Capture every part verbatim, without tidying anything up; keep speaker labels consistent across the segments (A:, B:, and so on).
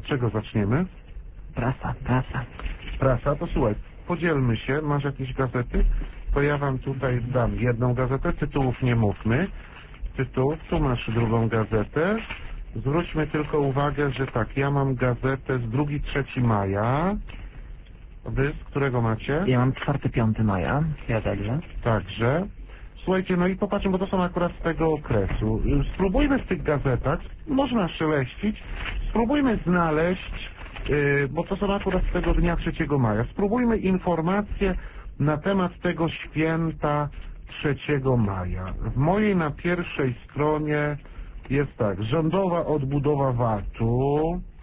A: czego zaczniemy?
B: Prasa, prasa.
A: Prasa, to słuchaj, podzielmy się, masz jakieś gazety? To ja wam tutaj dam jedną gazetę, tytułów nie mówmy. Tytułów, tu masz drugą gazetę. Zwróćmy tylko uwagę, że tak, ja mam gazetę z drugiego trzeciego maja. Wy z którego macie?
B: Ja mam czwartego piątego maja. Ja także.
A: Także. Słuchajcie, no i popatrzmy, bo to są akurat z tego okresu. Spróbujmy w tych gazetach, można szeleścić, spróbujmy znaleźć, yy, bo to są akurat z tego dnia trzeciego maja, spróbujmy informacje na temat tego święta trzeciego maja. W mojej na pierwszej stronie jest tak, rządowa odbudowa V A T-u,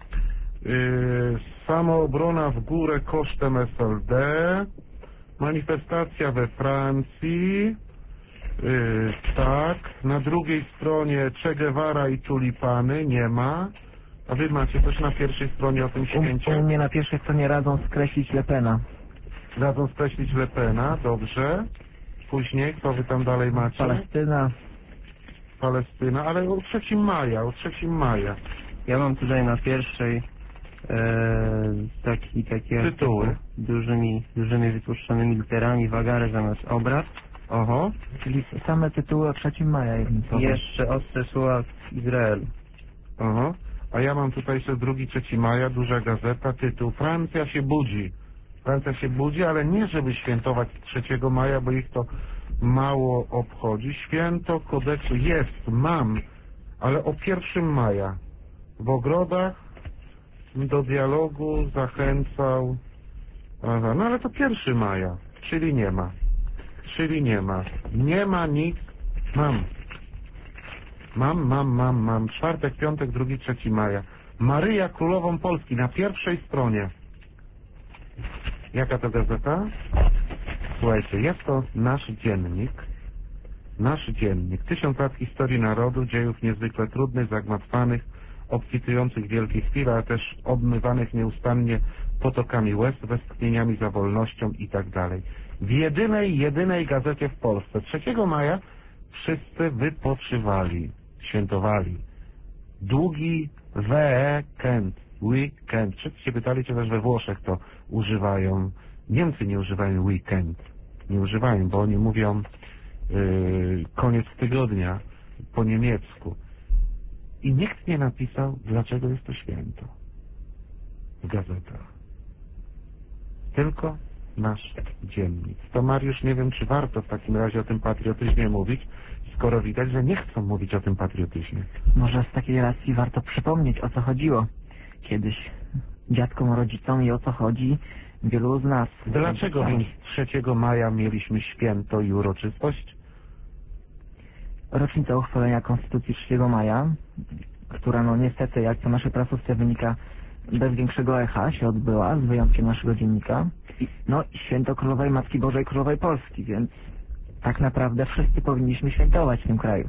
A: yy, samoobrona w górę kosztem S L D, manifestacja we Francji, Yy, tak, na drugiej stronie Che Guevara i tulipany, nie ma. A wy macie coś na pierwszej stronie o tym
B: U,
A: święcie?
B: u mnie na pierwszej stronie radzą skreślić Le Pena.
A: Radzą skreślić Le Pena, dobrze. Później, co wy tam dalej macie?
B: Palestyna.
A: Palestyna, ale o trzeciego maja, o trzeciego maja.
C: Ja mam tutaj na pierwszej e, taki, takie
A: Tytuły.
C: dużymi, dużymi wytłuszczonymi literami, wagary zamiast obrad.
A: Oho.
B: Czyli same tytuły o trzeciego maja.
C: I jeszcze ostre słowa w Izraelu.
A: Oho. A ja mam tutaj jeszcze drugiego trzeciego maja, duża gazeta, tytuł Francja się budzi. Francja się budzi, ale nie żeby świętować trzeciego maja, bo ich to mało obchodzi. Święto kodeksu jest, mam, ale o pierwszego maja. W ogrodach do dialogu zachęcał... Aha, no ale to pierwszego maja, czyli nie ma. Czyli nie ma. Nie ma nic. Mam. Mam, mam, mam, mam. Czwartek, piątek, drugi, trzeci maja. Maryja Królową Polski na pierwszej stronie. Jaka to gazeta? Słuchajcie, jest to nasz dziennik. Nasz dziennik. Tysiąc lat historii narodu, dziejów niezwykle trudnych, zagmatwanych, obfitujących wielkie chwile, ale też obmywanych nieustannie potokami łez, westchnieniami za wolnością i tak dalej. W jedynej, jedynej gazecie w Polsce. trzeciego maja wszyscy wypoczywali, świętowali. Długi weekend, weekend. Wszyscy się pytali, czy też we Włoszech to używają. Niemcy nie używają weekend. Nie używają, bo oni mówią yy, koniec tygodnia po niemiecku. I nikt nie napisał, dlaczego jest to święto w gazetach. Tylko nasz dziennik. To Mariusz, nie wiem, czy warto w takim razie o tym patriotyzmie mówić, skoro widać, że nie chcą mówić o tym patriotyzmie.
B: Może z takiej racji warto przypomnieć, o co chodziło kiedyś dziadkom, rodzicom i o co chodzi wielu z nas.
A: Dlaczego więc trzeciego maja mieliśmy święto i uroczystość?
B: Rocznica uchwalenia Konstytucji trzeciego maja, która no niestety, jak to nasze prasówce wynika, bez większego echa się odbyła, z wyjątkiem naszego dziennika. No i święto Królowej Matki Bożej Królowej Polski, więc tak naprawdę wszyscy powinniśmy świętować w tym kraju.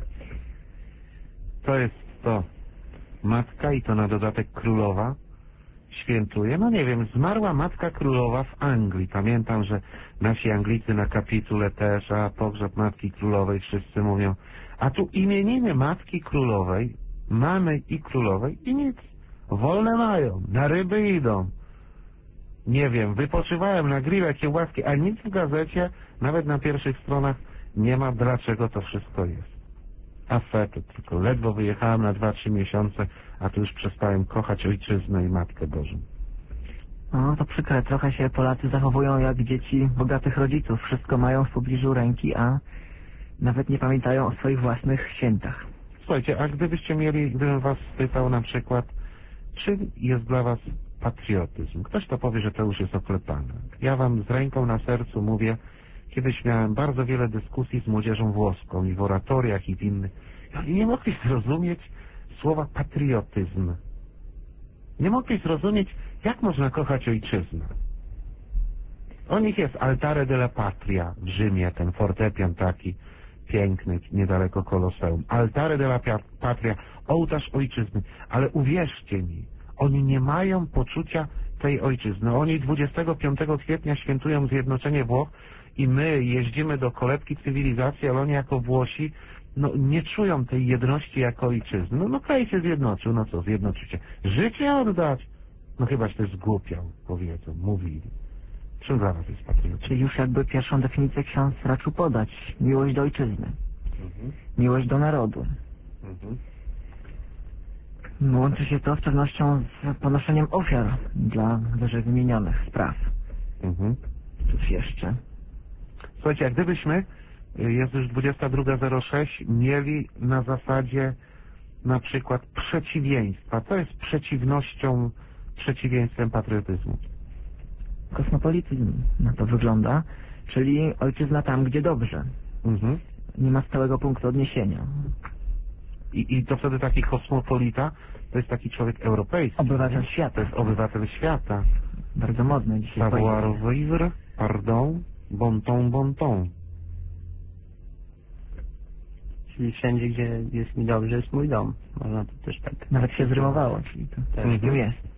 A: To jest to. Matka i to na dodatek królowa świętuje. No nie wiem, zmarła Matka Królowa w Anglii. Pamiętam, że nasi Anglicy na kapitule też, a pogrzeb Matki Królowej wszyscy mówią. A tu imieniny Matki Królowej, mamy i królowej i nic. Wolne mają, na ryby idą. Nie wiem, wypoczywałem na grille, kiełbaski, a nic w gazecie, nawet na pierwszych stronach nie ma, dlaczego to wszystko jest. Afetyt, tylko ledwo wyjechałem na dwa trzy miesiące, a tu już przestałem kochać ojczyznę i Matkę Bożą.
B: No to przykre, trochę się Polacy zachowują jak dzieci bogatych rodziców. Wszystko mają w pobliżu ręki, a nawet nie pamiętają o swoich własnych świętach.
A: Słuchajcie, a gdybyście mieli, gdybym was spytał na przykład, czym jest dla was patriotyzm? Ktoś to powie, że to już jest oklepane. Ja wam z ręką na sercu mówię, kiedyś miałem bardzo wiele dyskusji z młodzieżą włoską i w oratoriach i w innych. I oni nie mogli zrozumieć słowa patriotyzm. Nie mogli zrozumieć, jak można kochać ojczyznę. O nich jest Altare della Patria w Rzymie, ten fortepian taki piękny, niedaleko Koloseum. Altare della Patria, ołtarz ojczyzny. Ale uwierzcie mi, oni nie mają poczucia tej ojczyzny. Oni dwudziestego piątego kwietnia świętują zjednoczenie Włoch i my jeździmy do kolebki cywilizacji, ale oni jako Włosi no, nie czują tej jedności jako ojczyzny. No, no kraj się zjednoczył, no co, zjednoczycie. Życie oddać? No chybaś też zgłupiał, powiedzą, mówili. Czym dla was jest patriotyzm?
B: Czyli już jakby pierwszą definicję ksiądz raczył podać. Miłość do ojczyzny.
A: Mhm.
B: Miłość do narodu.
A: Mhm.
B: Łączy się to z pewnością z ponoszeniem ofiar dla wyżej wymienionych spraw.
A: Mhm.
B: Cóż jeszcze?
A: Słuchajcie, a gdybyśmy, y, jest już dwudziesta druga zero sześć, mieli na zasadzie na przykład przeciwieństwa. Co jest przeciwnością, przeciwieństwem patriotyzmu?
B: Kosmopolityzm na to wygląda, czyli ojczyzna tam, gdzie dobrze.
A: Mhm.
B: Nie ma stałego punktu odniesienia.
A: I, I to wtedy taki kosmopolita to jest taki człowiek europejski.
B: Obywatel
A: nie?
B: świata.
A: To jest obywatel świata.
B: Bardzo modne dzisiaj
A: Savoir
B: pojęcie.
A: vivre, pardon, bon ton, bon ton.
C: Czyli wszędzie, gdzie jest mi dobrze, jest mój dom. Można to też tak...
B: Nawet się zrymowało, czyli to
C: Też.
B: w tym jest.